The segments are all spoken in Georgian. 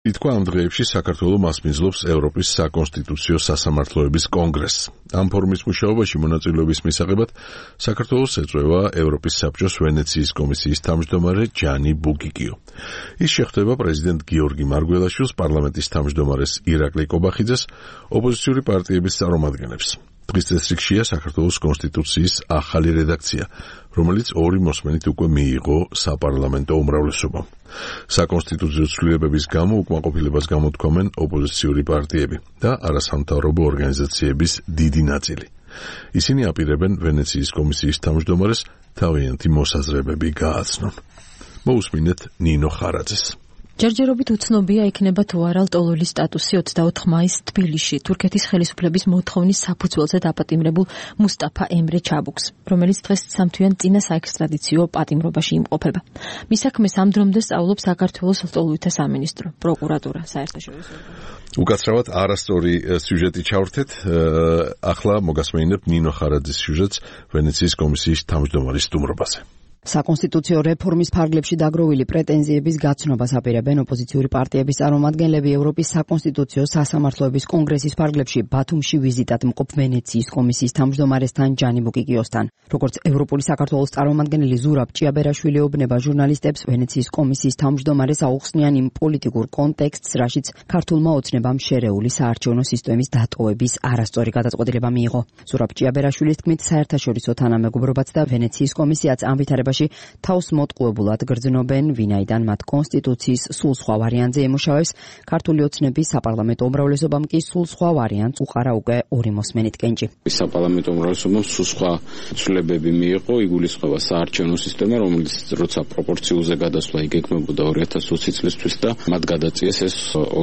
ითქვა ამ დღეებში საქართველო მასპინძლობს ევროპის საკონსტიტუციო სასამართლოების კონგრესს. ამ ფორუმის მუშაობაში მონაწილეობის მისაღებად საქართველოს ეწვევა ევროპის საბჭოს ვენეციის კომისიის თავმჯდომარე ჯანი ბუკიკიო. ის შეხვდება პრეზიდენტ გიორგი მარგველაშვილს, პარლამენტის თავმჯდომარეს ირაკლი კობახიძეს, ოპოზიციური პარტიების წარმომადგენლებს. დღის წესრიგშია საქართველოს კონსტიტუციის ახალი რედაქცია, რომელიც 2 მოსმენით უკვე მიიღო საპარლამენტო უმრავლესობამ. საკონსტიტუციო ცვლილებების გამო უკმაყოფილებას გამოთქვამენ ოპოზიციური პარტიები და არასამთავრობო ორგანიზაციების დიდი ნაწილი. ისინი აპირებენ ვენეციის კომისიის თავმჯდომარეს თავიანთი მოსაზრებები გააცნონ. მოусმინეთ ნინო ხარაძეს. ჯერჯერობით უცნობია იქნება თუ არა ლტოლვილის სტატუსი 24 მაისს თბილისში თურქეთის ხელისუფლების მოთხოვნის საფუძველზე დაპატიმრებულ მუსტაფა ემრე ჩაბუქს, რომელიც დღეს სამთვიან წინა საექსტრადიციო პატიმრობაში იმყოფება. მის საქმეს ამ დრომდე სწავლობს საქართველოს ლტოლვილთა სამინისტრო, პროკურატურა, საერთაშორისო. უკაცრავად არასწორი სიუჟეტი ჩავრთეთ. ახლა მოგასმენინებ ნინო ხარაძის სიუჟეტს ვენეციის კომისიის თავმჯდომარის სტუმრობაზე. საკონსტიტუციო რეფორმის ფარგლებში დაგროვილი პრეტენზიების გაცნობას აპირებენ ოპოზიციური პარტიების წარმომადგენლები ევროპის საკონსტიტუციო სასამართლოების კონგრესის ფარგლებში ბათუმში ვიზიტად მყოფ ვენეციის კომისიის თავმჯდომარესთან ჯანი ბუკიკიოსთან. როგორც ევროპული საქართველოს წარმომადგენელი ზურაბ ჭიაბერაშვილი ეუბნება ჟურნალისტებს, ვენეციის კომისიის თავმჯდომარეს აუხსნიან იმ პოლიტიკურ კონტექსტს, რაშიც ქართულმა ოცნებამ შერეული საარჩევნო სისტემის დატოვების არასწორი გადაწყვეტილება მიიღო. ზურაბ ჭიაბერაშვილის თქმით, საერთაშორისო თანამეგობრობაც და ვენეციის კომისიაც ამ ვითარებაში თავს მოტყუებულად გრძნობენ, ვინაიდან მათ კონსტიტუციის სულ სხვა ვარიანტზე ემუშავებს, ქართული ოცნების საპარლამენტო უმრავლესობამ კი სულ სხვა ვარიანტს უყარა უკვე 2 მოსმენით კენჭი. საპარლამენტო უმრავლესობამ სულ სხვა ცვლილებები მიიღო, იგულისხმება საარჩევნო სისტემა, რომელიც როცა პროპორციულზე გადასვლა იგეგმებოდა 2020 წლისთვის და მათ გადაწიეს ეს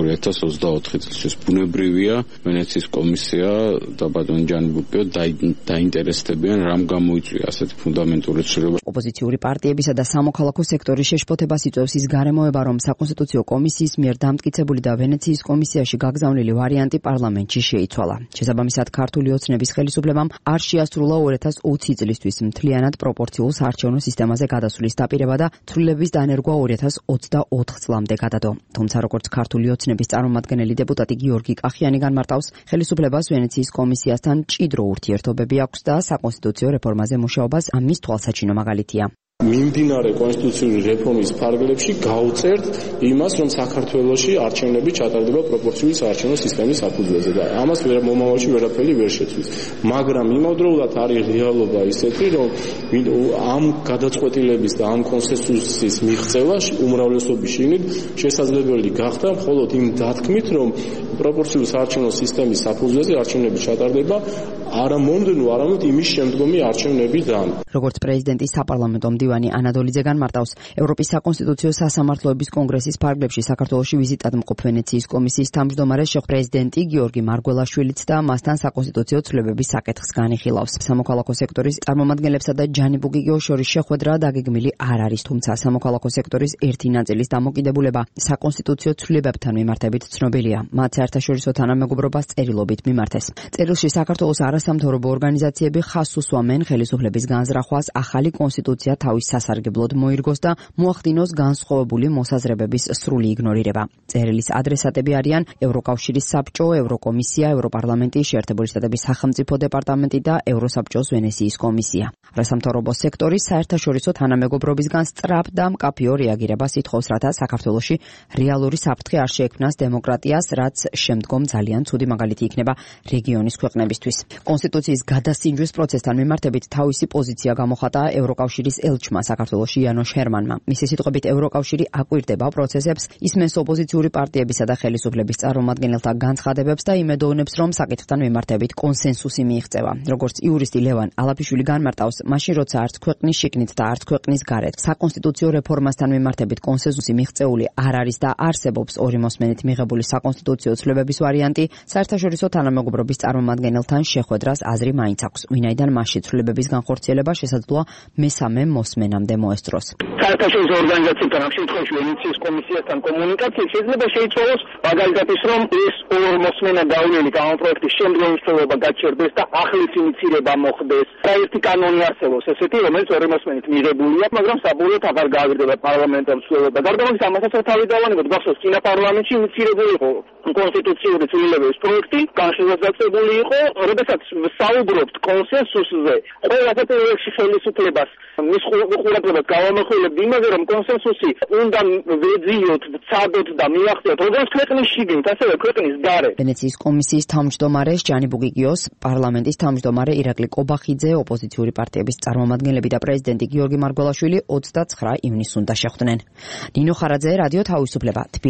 2024 წლისთვის. ბუნებრივია, ვენეციის კომისია და ბატონი ჯანი ბუკიკიო დაინტერესდებიან, რამ გამოიწვია ასეთი ფუნდამენტური ცვლილება. ოპოზიციური პარტიებისა და სამოქალაქო სექტორის შეშფოთებას იწვევს ის გარემოება, რომ საკონსტიტუციო კომისიის მიერ დამტკიცებული და ვენეციის კომისიაში გაგზავნილი ვარიანტი პარლამენტში შეიცვალა. შესაბამისად, ქართული ოცნების ხელისუფლებამ არ შეასრულა 2020 წლისთვის მთლიანად პროპორციულ საარჩევნო სისტემაზე გადასვლის დაპირება და ცვლილების დანერგვა 2024 წლამდე გადადო. თუმცა, როგორც ქართული ოცნების წარმომადგენელი დეპუტატი გიორგი კახიანი განმარტავს, ხელისუფლებას ვენეციის კომისიასთან მჭიდრო ურთიერთობები აქვს და საკონსტიტუციო რეფორმაზე მუშაობას ამის თვალსაჩინო მაგალითია. მიმდინარე კონსტიტუციური რეფორმის ფარგლებში გაუწერთ იმას, რომ საქართველოში არჩევნები ჩატარდება პროპორციული საარჩევნო სისტემის საფუძველზე და ამას მომავალში ვერაფერი ვერ შეცვლის. მაგრამ იმავდროულად არის რეალობა ისეთი, რომ ამ გადაწყვეტილების და ამ კონსენსუსის მიღწევა უმრავლესობის შიგნით შესაძლებელი გახდა მხოლოდ იმ დათქმით, რომ პროპორციული საარჩევნო სისტემის საფუძველზე არჩევნები ჩატარდება არა მომდევნო, არამედ იმის შემდგომი არჩევნებიდან. როგორც პრეზიდენტის საპარლამენტო მდივანი ანადოლიძე განმარტავს, ევროპის საკონსტიტუციო სასამართლოების კონგრესის ფარგლებში საქართველოში ვიზიტად მყოფ ვენეციის კომისიის თავმჯდომარე პრეზიდენტი გიორგი მარგველაშვილიც და მასთან საკონსტიტუციო ცვლილებების საკითხს განიხილავს. სამოქალაქო სექტორის წარმომადგენლებსა და ჯანი ბუკიკიოს შორის შეხვედრა დაგეგმილი არ არის, თუმცა სამოქალაქო სექტორის ერთი ნაწილის დამოკიდებულება საკონსტიტუციო ცვლილებებთან მიმართებით ცნობილია. მათ საერთაშორისო თანამეგობრობას წერილობით მიმართეს. წერილში საქართველოს არასამთავრობო ორგანიზაციები ხაზს უსვამენ ხელისუფლების განზრახვას ახალი კონსტიტუცია თავის სასარგებლოდ მოირგოს და მოახდინოს განსხვავებული მოსაზრებების სრული იგნორირება. წერილის ადრესატები არიან ევროკავშირის საბჭო, ევროკომისია, ევროპარლამენტი, შეერთებული შტატების სახელმწიფო დეპარტამენტი და ევროსაბჭოს ვენეციის კომისია. არასამთავრობო სექტორის საერთაშორისო თანამეგობრობისგან სწრაფ და მკაფიო რეაგირებას ითხოვს, რათა საქართველოში რეალური საფრთხე არ შეექმნას დემოკრატიას, რაც შემდგომ ძალიან ცუდი მაგალითი იქნება რეგიონის ქვეყნებისთვის. კონსტიტუციის გადასინჯვის პროცესთან მიმართებით თავისი პოზიცია გამოხატა ევროკავშირის ელჩმა საქართველოში იანოშ ჰერმანმა. მისი სიტყვებით, ევროკავშირი აკვირდება პროცესებს, ისმენს ოპოზიციური პარტიებისა და ხელისუფლების წარმომადგენელთა განცხადებებს და იმედოვნებს, რომ საკითხთან მიმართებით კონსენსუსი მიიღწევა. როგორც იურისტი ლევან ალაფიშვილი განმარტავს, მაშინ როცა არც ქვეყნის შიგნით და არც ქვეყნის გარეთ საკონსტიტუციო რეფორმასთან მიმართებით კონსენსუსი მიღწეული არ არის და არსებობს 2 მოსმენით მიღებული საკონსტიტუციო ცვლილებების ვარიანტი, საერთაშორისო თანამეგობრობის წარმომადგენელთან შეხვედრას აზრი მაინც აქვს, ვინაიდან მასში ცვლილებების განხორციელება შესაძლოა მესამე მოსმენამდე მოესწროს. საერთაშორისო ორგანიზაციებთან, ამ შემთხვევაში ვენეციის კომისიასთან კომუნიკაცია შეიძლება შეიცვალოს, მაგალითად ის, რომ ეს მოსმენა გავლენით ამ პროექტის შემდგომი მსვლელობა გაჩერდეს და ახლის ინიცირება მოხდეს. და ერთი კანონი არსებობს ესეთი, რომელიც ორი მოსმენით მიღებულია, მაგრამ საბოლოოდ აღარ გააგრძელება პარლამენტის მსვლელობა. გარდა ამისა, ამასაც თავი დავანებოთ, გახსოვს, წინა პარლამენტში ინიცირებული იყო კონსტიტუციური ცვლილებების პროექტი, განშტოებული იყო, როდესაც საუბრობთ კონსენსუსზე, ყველა პერიოდში ხელისუფლებას მის ყურადღებას გავამახვილებთ იმაზე, რომ კონსენსუსი უნდა ვეძიოთ, ვცადოთ და მიაღწიოთ როგორც ქვეყნის შიგნით, ასევე ქვეყნის გარეთ. ვენეციის კომისიის თავმჯდომარე ჟანი ბუგიგიოს, პარლამენტის თავმჯდომარე ირაკლი კობახიძე, ოპოზიციური პარტიების წარმომადგენლები და პრეზიდენტი გიორგი მარგველაშვილი 29 ივნისს უნდა შეხვდნენ. ნინო ხარაძე, რადიო თავისუფლება.